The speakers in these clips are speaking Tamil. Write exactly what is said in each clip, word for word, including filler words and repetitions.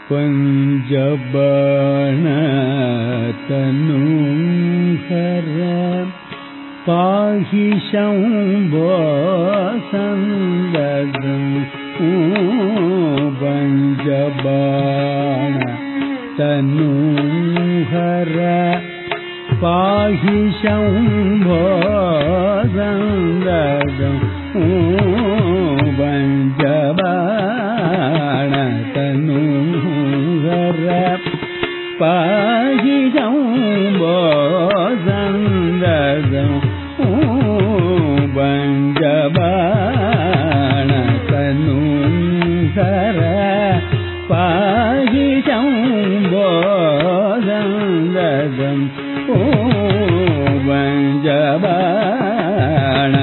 பஞ்சபண தனுஹர பாஹி சம்போ சந்ததம் பஞ்சபண தனுஹர பாஹி சம்போ சந்ததம் பஞ்சபண தனுஹர பாஹி சம்போ சந்ததம் பஞ்சபண தனுஹர பாஹி சம்போ சந்ததம் பஞ்சபண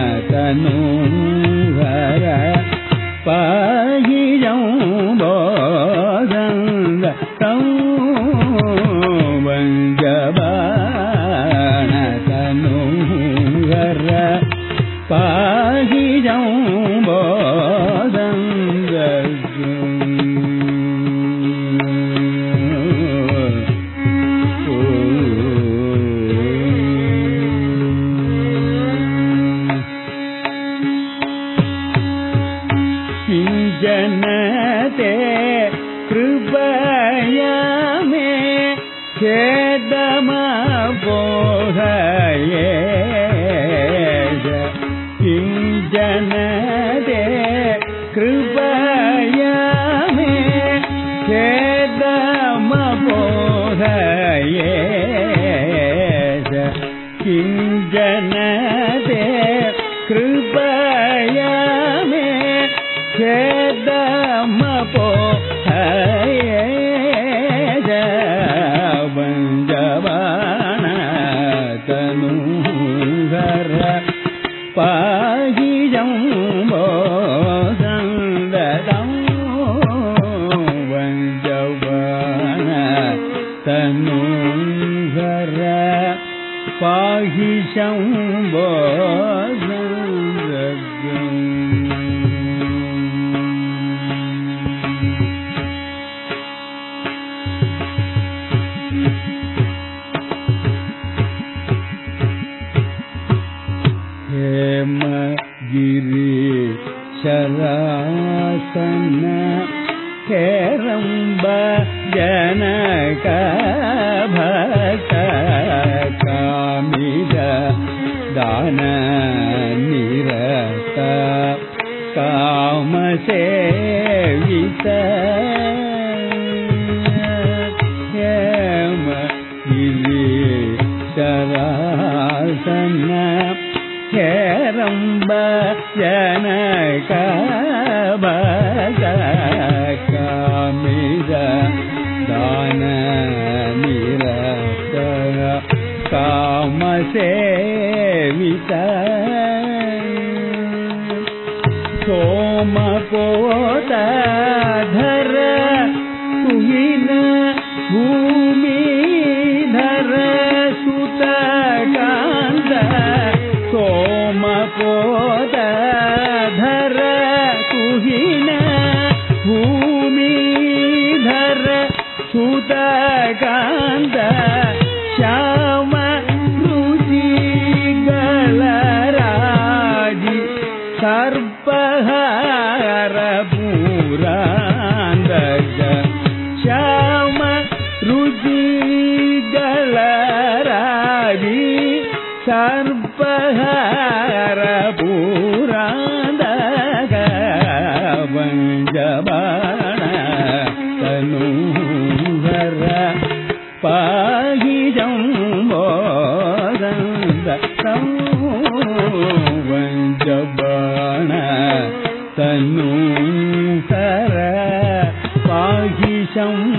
தனுஹர பாஹி சம்போ சந்ததம் பஞ்சபண தனுஹர பாஹி சம்போ சந்ததம் जनते कृपया मे खेदम बोधये किं जनते कृपया मे खेदम बोधये किं जनते कृपया मे खेदम बोधये पञ्चबाण तनुहर पाहि जम्बो सन्दतं पञ्चबाण तनुहर पाहि जम्बो सन्दतं गिरि शरासन हेरंब जनक भक्त कामिद दान निरत काम सेवित हेम गिरि शरासन हेरंब जनक भक्त कामिद दान निरत काम सेवित सोमकोट धर तुहिन भूमि धर सुत कांत सोमकोट धर तुहिन भूमि धर सुत कांत श्याम रुचि गलराजी सर्पहार पुरांदज श्याम रुचि गलराजी सर्पहार पुरांदज पञ्चबाण तनुहर पाहि जम्बो सन्दतं पञ्चबाण तनुहर पाहि शम्बो